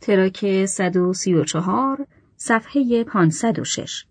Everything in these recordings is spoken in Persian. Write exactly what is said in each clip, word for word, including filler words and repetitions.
تراک صد و سی و چهار، صفحه پانصد و شش.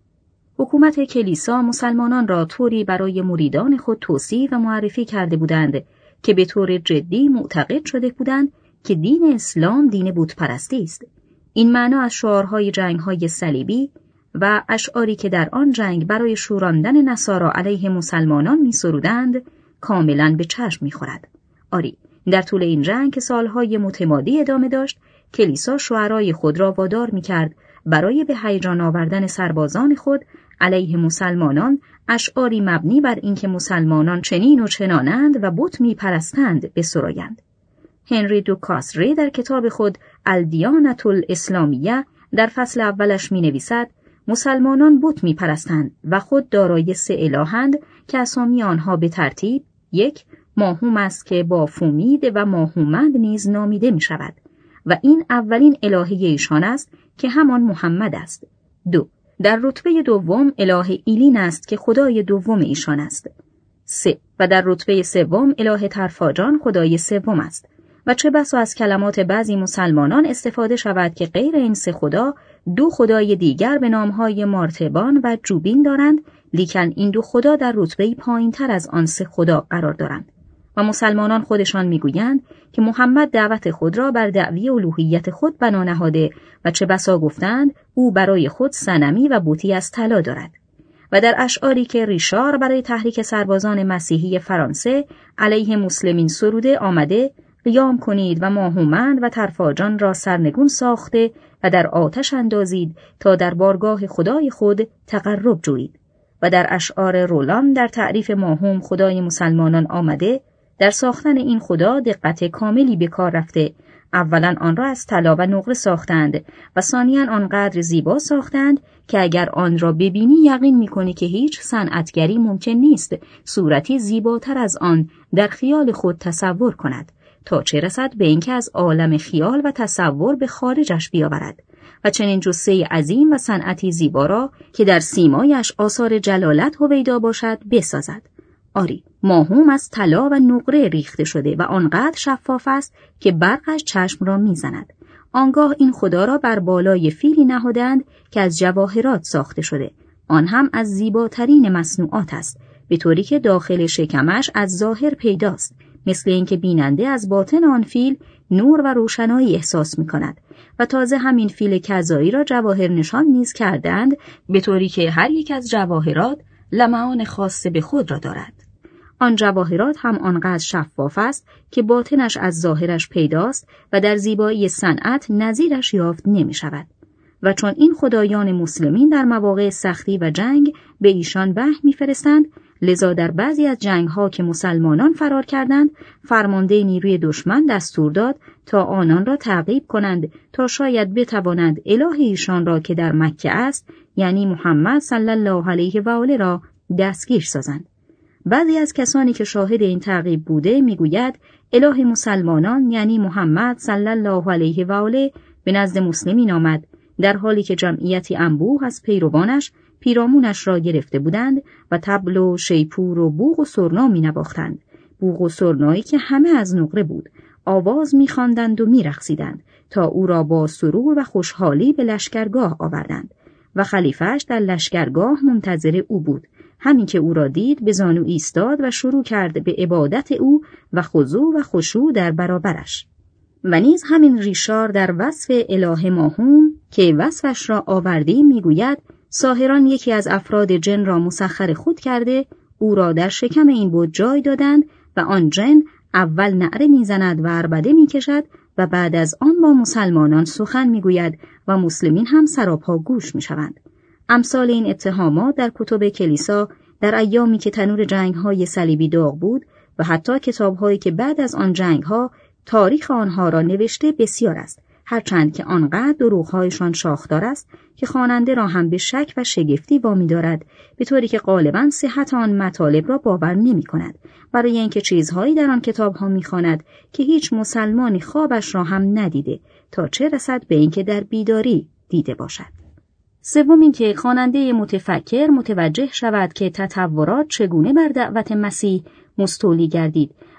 حکومت کلیسا مسلمانان را طوری برای مریدان خود توصیف و معرفی کرده بودند که به طور جدی معتقد شده بودند که دین اسلام دین بت پرستی است. این معنا از شعارهای جنگ‌های صلیبی و اشعاری که در آن جنگ برای شوراندن نصارا علیه مسلمانان می‌سرودند کاملاً به چشم می‌خورد. آری، در طول این جنگ که سالهای متمادی ادامه داشت، کلیسا شعرای خود را وادار می‌کرد برای به هیجان آوردن سربازان خود علیه مسلمانان اشعاری مبنی بر اینکه مسلمانان چنین و چنانند و بت می‌پرستند بسرایند. هنری دو کاسری در کتاب خود الدیانة الاسلامیه در فصل اولش می‌نویسد مسلمانان بت می‌پرستند و خود دارای سه الهند که اسامی آنها به ترتیب: یک، ماهوم است که با فومید و ماهومند نیز نامیده می‌شود و این اولین الهه ایشان است که همان محمد است. دو، در رتبه دوم اله ایلین است که خدای دوم ایشان است. سه، و در رتبه سوم اله ترفاجان خدای سوم است. و چه بسا از کلمات بعضی مسلمانان استفاده شود که غیر این سه خدا دو خدای دیگر به نامهای مارتبان و جوبین دارند، لیکن این دو خدا در رتبه‌ای پایین‌تر از آن سه خدا قرار دارند. و مسلمانان خودشان میگویند که محمد دعوت خود را بر دعوی الوهیت خود بنا نهاده و چه بسا گفتند او برای خود صنمی و بتی از طلا دارد. و در اشعاری که ریشار برای تحریک سربازان مسیحی فرانسه علیه مسلمین سروده آمده: قیام کنید و ماهومند و ترفاجان را سرنگون ساخته و در آتش اندازید تا در بارگاه خدای خود تقرب جویید. و در اشعار رولان در تعریف ماهوم خدای مسلمانان آمده: در ساختن این خدا دقت کاملی به کار رفته. اولا آن را از طلا و نقره ساختند و ثانیاً آنقدر زیبا ساختند که اگر آن را ببینی یقین می‌کنی که هیچ صنعتگری ممکن نیست صورتی زیباتر از آن در خیال خود تصور کند، تا چه رسد به اینکه از عالم خیال و تصور به خارجش بیاورد و چنین جثه عظیم و صنعتی زیبا را که در سیمایش آثار جلالت هویدا باشد بسازد. آری، ماهوم از طلا و نقره ریخته شده و آنقدر شفاف است که برقش چشم را میزند. آنگاه این خدا را بر بالای فیلی نهادند که از جواهرات ساخته شده، آن هم از زیباترین مصنوعات است، به طوری که داخل شکمش از ظاهر پیداست، مثل اینکه بیننده از باطن آن فیل نور و روشنایی احساس می کند. و تازه همین فیل کذایی را جواهر نشان نیز کردند، به طوری که هر یک از جواهرات لمعان خاص به خود را دارد. آن جواهرات هم آنقدر شفاف است که باطنش از ظاهرش پیداست و در زیبایی صنعت نظیرش یافت نمی شود. و چون این خدایان مسلمین در مواقع سختی و جنگ به ایشان وحی می‌فرستند، لذا در بعضی از جنگ‌ها که مسلمانان فرار کردند، فرمانده نیروی دشمن دستور داد تا آنان را تعقیب کنند تا شاید بتوانند اله ایشان را که در مکه است، یعنی محمد صلی الله علیه و آله را دستگیر سازند. بعضی از کسانی که شاهد این تعقیب بوده میگوید اله مسلمانان یعنی محمد صلی الله علیه و آله به نزد مسلمین آمد، در حالی که جمعیتی انبوه از پیروانش پیرامونش را گرفته بودند و طبل و شیپور و بوق و سرنا می نواختند. بوق و سرنایی که همه از نقره بود، آواز می خواندند و می رقصیدند تا او را با سرور و خوشحالی به لشکرگاه آوردند و خلیفه‌اش در لشکرگاه منتظر او بود. همین که او را دید به زانو ایستاد و شروع کرد به عبادت او و خضوع و خشوع در برابرش. و نیز همین ریشار در وصف اله ماهوم که وصفش را آوردی میگوید ساحران یکی از افراد جن را مسخر خود کرده او را در شکم این بت جای دادند و آن جن اول نعره میزند و عربده میکشد و بعد از آن با مسلمانان سخن میگوید و مسلمین هم سراپا گوش میشوند. امثال این اتهامات در کتب کلیسا در ایامی که تنور جنگ‌های صلیبی داغ بود و حتی کتاب‌هایی که بعد از آن جنگ‌ها تاریخ آنها را نوشته بسیار است، هرچند که آنقدر دروغ‌هایشان شاخدار است که خواننده را هم به شک و شگفتی وامی دارد، به طوری که غالباً صحت آن مطالب را باور نمی‌کند، برای اینکه چیزهایی در آن کتاب‌ها می‌خواند که هیچ مسلمانی خوابش را هم ندیده، تا چه رسد به اینکه در بیداری دیده باشد. سوم اینکه خواننده متفکر متوجه شود که تطورات چگونه بر دعوت مسیح مستولی گردید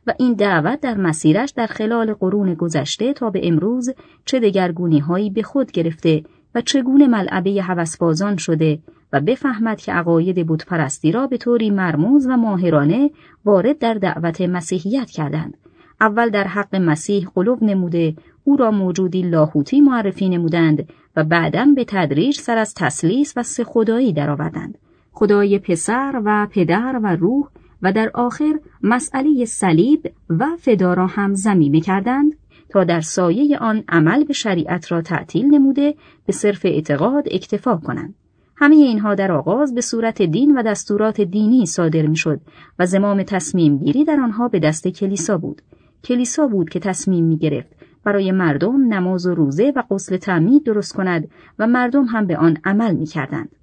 و این دعوت در مسیرش در خلال قرون گذشته تا به امروز چه دگرگونی‌هایی به خود گرفته و چگونه ملعبه هوسبازان شده و بفهمد که عقاید بتپرستی را به طوری مرموز و ماهرانه وارد در دعوت مسیحیت کردند. اول در حق مسیح قلوب نموده، او را موجودی لاهوتی معرفی نمودند و بعداً به تدریج سر از تثلیث و سه خدایی درآوردند. خدای پسر و پدر و روح و در آخر مسئله صلیب و فدا را هم ضمیمه کردند تا در سایه آن عمل به شریعت را تعطیل نموده به صرف اعتقاد اکتفا کنند. همه اینها در آغاز به صورت دین و دستورات دینی صادر میشد و زمام تصمیم گیری در آنها به دست کلیسا بود. کلیسا بود که تصمیم می گرفت برای مردم نماز و روزه و غسل تعمید درست کند و مردم هم به آن عمل می کردند.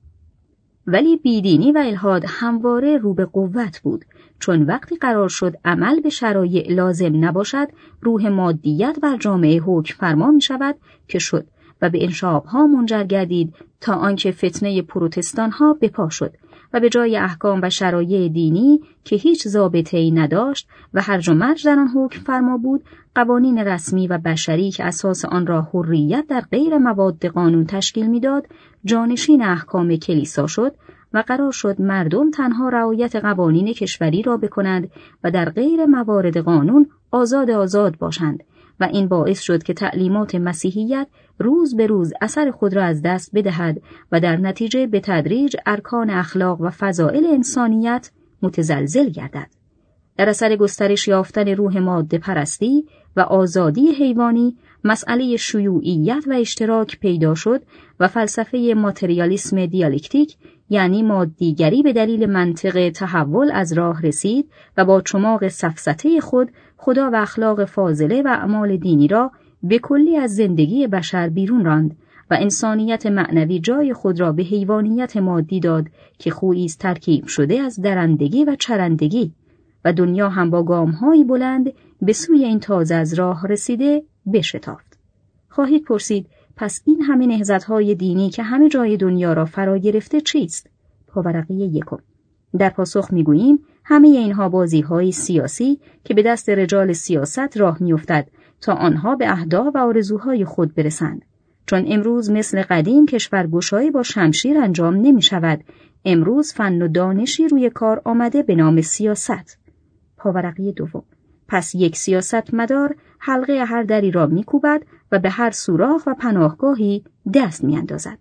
ولی بیدینی و الحاد همواره رو به قوت بود، چون وقتی قرار شد عمل به شرایع لازم نباشد، روح مادیت بر جامعه حکم فرما می شود که شد و به انشابها منجر گردید تا آنکه فتنه پروتستان ها بپا شد و به جای احکام و شرایع دینی که هیچ ضابطه‌ای نداشت و هرج و مرج در آن حکم فرما بود، قوانین رسمی و بشری که اساس آن را حریت در غیر مواد قانون تشکیل میداد، جانشین احکام کلیسا شد و قرار شد مردم تنها رعایت قوانین کشوری را بکنند و در غیر موارد قانون آزاد آزاد باشند و این باعث شد که تعلیمات مسیحیت روز به روز اثر خود را از دست بدهد و در نتیجه به تدریج ارکان اخلاق و فضائل انسانیت متزلزل گردد. در اثر گسترش یافتن روح ماده پرستی و آزادی حیوانی، مسئله شیوعیت و اشتراک پیدا شد و فلسفه ماتریالیسم دیالکتیک یعنی مادیگری به دلیل منطق تحول از راه رسید و با چماق سفسطه خود خدا و اخلاق فاضله و اعمال دینی را به کلی از زندگی بشر بیرون راند و انسانیت معنوی جای خود را به حیوانیت مادی داد که خویی است ترکیب شده از درندگی و چرندگی و دنیا هم با گام‌های بلند به سوی این تازه از راه رسیده بشتافت. خواهید پرسید پس این همه نهضت‌های دینی که همه جای دنیا را فرا گرفته چیست؟ پاورقی یکم. در پاسخ می‌گوییم همه اینها بازی‌های سیاسی که به دست رجال سیاست راه می‌افتد تا آنها به اهداف و آرزوهای خود برسند. چون امروز مثل قدیم کشورگشایی با شمشیر انجام نمی‌شود، امروز فن و دانشی روی کار آمده به نام سیاست. پاورقی دوم. پس یک سیاست مدار حلقه هر دری را می‌کوبد و به هر سوراخ و پناهگاهی دست می‌اندازد.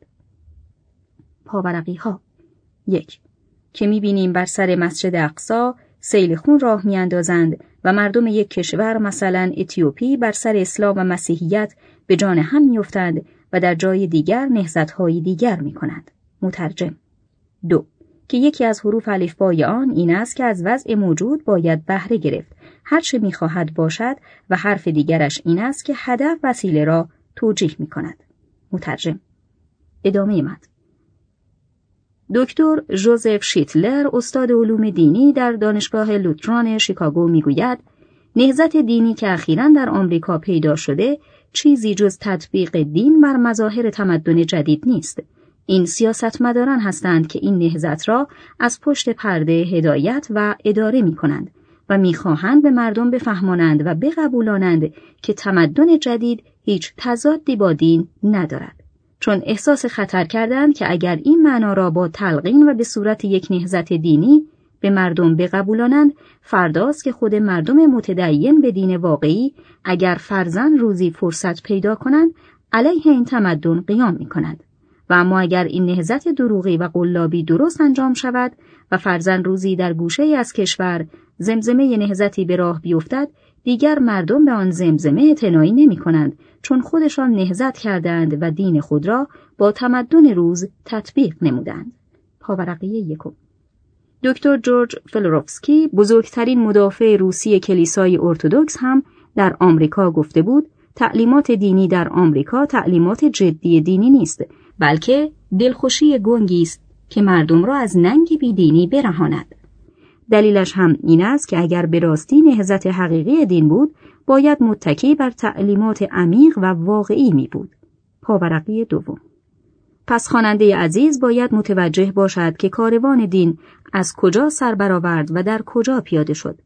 پاورقی ها. یک. که می‌بینیم بر سر مسجد اقصی سیل خون راه می‌اندازند و مردم یک کشور مثلا اتیوپی بر سر اسلام و مسیحیت به جان هم می‌افتند و در جای دیگر نهضت‌های دیگر می‌کنند. مترجم. دو. که یکی از حروف الفبای آن این است که از وضع موجود باید بهره گرفت، هر چه می‌خواهد باشد، و حرف دیگرش این است که هدف وسیله را توجیه می‌کند. مترجم. ادامه متن. دکتر ژوزف شیتلر استاد علوم دینی در دانشگاه لوتران شیکاگو میگوید نهضت دینی که اخیراً در آمریکا پیدا شده چیزی جز تطبیق دین بر مظاهر تمدن جدید نیست. این سیاستمداران هستند که این نهضت را از پشت پرده هدایت و اداره می کنند و می خواهند به مردم بفهمانند و بقبولانند که تمدن جدید هیچ تضادی با دین ندارد. چون احساس خطر کردند که اگر این معنا را با تلقین و به صورت یک نهضت دینی به مردم بقبولانند، فرداست که خود مردم متدین به دین واقعی اگر فرزن روزی فرصت پیدا کنند علیه این تمدن قیام می کنند. و اما اگر این نهضت دروغی و قلابی درست انجام شود و فرزن روزی در گوشه‌ای از کشور زمزمه نهضتی به راه بیفتد، دیگر مردم به آن زمزمه اعتنایی نمی کنند، چون خودشان نهضت کردند و دین خود را با تمدن روز تطبیق نمودند. پاورقی یکم. دکتر جورج فلوروفسکی بزرگترین مدافع روسی کلیسای ارتدوکس هم در آمریکا گفته بود تعلیمات دینی در آمریکا تعلیمات جدی دینی نیست، بلکه دلخوشی گنگی است که مردم را از ننگ بیدینی برهاند. دلیلش هم این است که اگر به راستی نهضت حقیقی دین بود، باید متکی بر تعلیمات عمیق و واقعی می بود. پاورقی دوم. پس خواننده عزیز باید متوجه باشد که کاروان دین از کجا سر برآورد و در کجا پیاده شد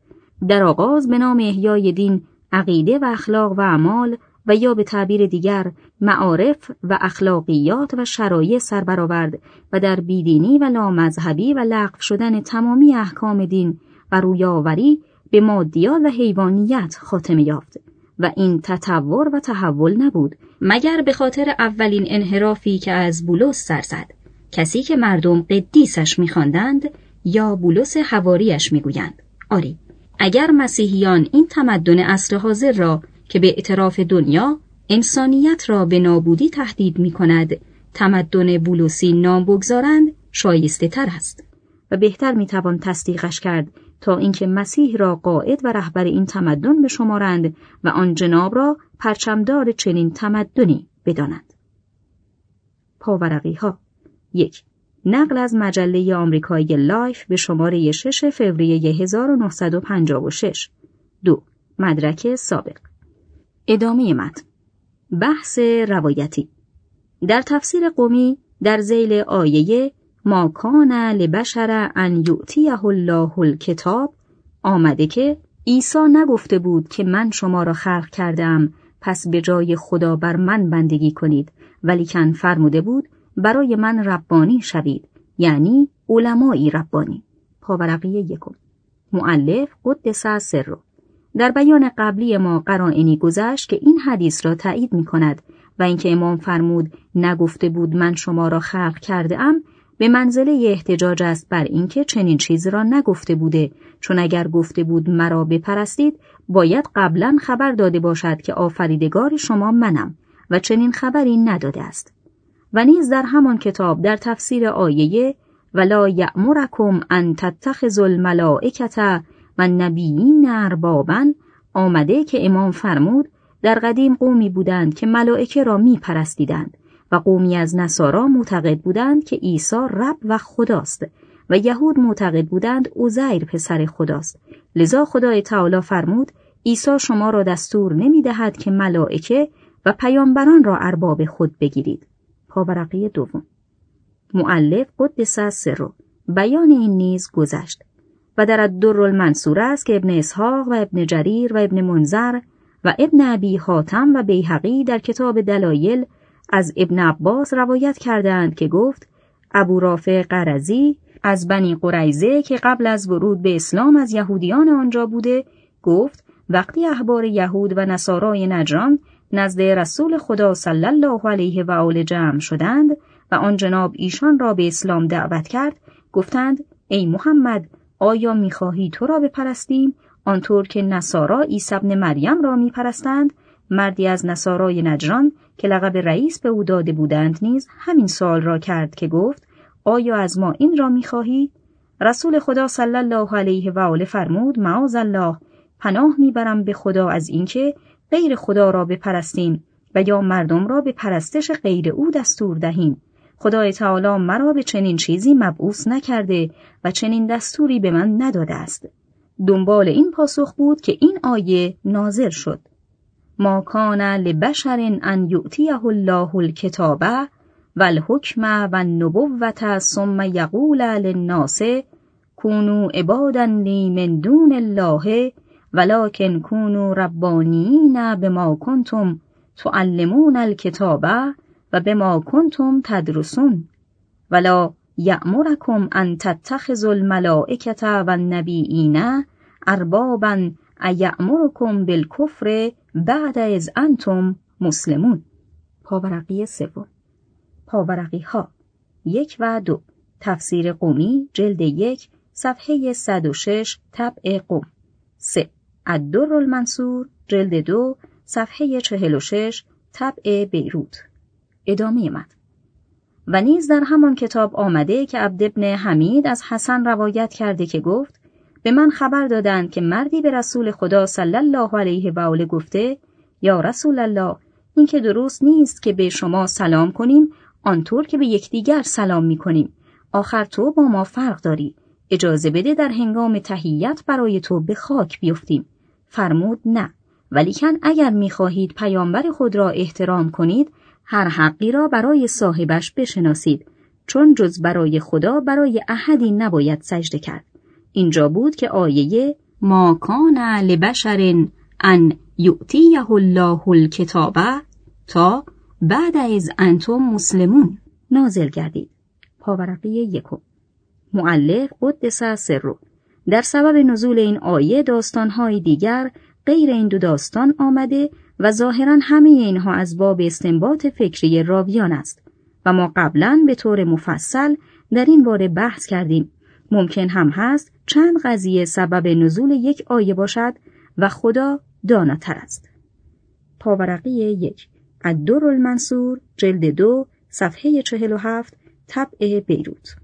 در آغاز به نام احیای دین، عقیده و اخلاق و اعمال و یا به تعبیر دیگر معارف و اخلاقیات و شرایع سر برآورد و در بیدینی و لامذهبی و لغو شدن تمامی احکام دین و رویاوری به مادیات و حیوانیت خاتمه یافت و این تطور و تحول نبود مگر به خاطر اولین انحرافی که از بولس سر زد، کسی که مردم قدیسش می‌خواندند یا بولس حواریش می‌گویند. آری، اگر مسیحیان این تمدن عصر حاضر را که به اعتراف دنیا انسانیت را به نابودی تهدید می‌کند تمدن بولسی نام بگذارند، شایسته تر است و بهتر می‌توان تصدیقش کرد تا اینکه مسیح را قائد و رهبر این تمدن بشمارند و آن جناب را پرچمدار چنین تمدنی بدانند. پاورقی ها. یک. نقل از مجله آمریکایی لایف به شماره شش فوریه هزار و نهصد و پنجاه و شش. دو. مدرک سابق. ادامه متن. بحث روایتی. در تفسیر قمی در ذیل آیه ما کان لبشر ان یؤتیه الله الکتاب آمده که عیسی نگفته بود که من شما را خلق کردم پس به جای خدا بر من بندگی کنید، ولیکن فرموده بود برای من ربانی شوید، یعنی علمایی ربانی. پاورقی یکم. مؤلف قدس سره. در بیان قبلی ما قرائنی گذشت که این حدیث را تایید می کند و اینکه امام فرمود نگفته بود من شما را خلق کرده ام به منزله احتجاج است بر اینکه چنین چیزی را نگفته بوده، چون اگر گفته بود مرا بپرستید باید قبلا خبر داده باشد که آفریدگار شما منم و چنین خبری نداده است. و نیز در همان کتاب در تفسیر آیه ولا یأمرکم ان تتخذوا الملائکة و النبیین اربابا آمده که امام فرمود در قدیم قومی بودند که ملائکه را می پرستیدند و قومی از نصارا معتقد بودند که عیسی رب و خداست و یهود معتقد بودند عزیر پسر خداست. لذا خدای تعالی فرمود عیسی شما را دستور نمی دهد که ملائکه و پیامبران را ارباب خود بگیرید. پاورقی دوم. مؤلف قدس سره. بیان این نیز گذشت و در الدر المنصور است که ابن اسحاق و ابن جریر و ابن منذر و ابن ابی حاتم و بیهقی در کتاب دلایل از ابن عباس روایت کردند که گفت ابو رافع قرظی از بنی قریظه که قبل از ورود به اسلام از یهودیان آنجا بوده گفت وقتی احبار یهود و نصارای نجران نزد رسول خدا صلی الله علیه و آله جمع شدند و آن جناب ایشان را به اسلام دعوت کرد، گفتند ای محمد آیا می‌خواهی تو را بپرستیم آنطور که نصارا عیسی ابن مریم را می‌پرستند؟ مردی از نصارای نجران که لقب رئیس به او داده بودند نیز همین سوال را کرد که گفت آیا از ما این را می‌خواهی؟ رسول خدا صلی الله علیه و آله فرمود معاذ الله، پناه میبرم به خدا از اینکه غیر خدا را بپرستیم و یا مردم را به پرستش غیر او دستور دهیم. خدای تعالی مرا به چنین چیزی مبعوث نکرده و چنین دستوری به من نداده است. دنبال این پاسخ بود که این آیه نازل شد. ما کان لبشر ان یؤتیه الله الکتاب و الحکم و النبوة ثم یقول للناس کونوا عبادا لی من دون الله ولکن کونوا ربانیین بما کنتم تعلمون الکتاب و بما کنتم تدرسون ولا یأمرکم ان تتخذوا الملائکة و النبیین اربابا ایأمرکم بالکفر بعد از انتم مسلمون. پاورقی سوم. پاورقی ها یک و دو. تفسیر قمی جلد یک صفحه صد و شش طبع قم. سه. الدر المنصور جلد دو صفحه چهل و شش طبع بیروت. ادامه متن. و نیز در همان کتاب آمده که عبد ابن حمید از حسن روایت کرده که گفت به من خبر دادند که مردی به رسول خدا صلی الله علیه و آله گفته یا رسول الله این که درست نیست که به شما سلام کنیم آنطور که به یکدیگر سلام می کنیم. آخر تو با ما فرق داری. اجازه بده در هنگام تحیت برای تو به خاک بیفتیم. فرمود نه، ولیکن اگر می خواهید پیامبر خود را احترام کنید هر حقی را برای صاحبش بشناسید، چون جز برای خدا برای احدی نباید سجده کرد. اینجا بود که آیه ما کان لبشر ان یؤتیه الله الکتاب تا بعد از انتم مسلمون نازل گردید. پاورقی یکم. مؤلف قدس سره در سبب نزول این آیه داستان‌های دیگر غیر این دو داستان آمده و ظاهراً همه اینها از باب استنباط فکری راویان است و ما قبلاً به طور مفصل در این باره بحث کردیم. ممکن هم هست چند قضیه سبب نزول یک آیه باشد و خدا داناتر است. پاورقی یک. الدر المنصور جلد دو صفحه چهل و هفت طبع بیروت.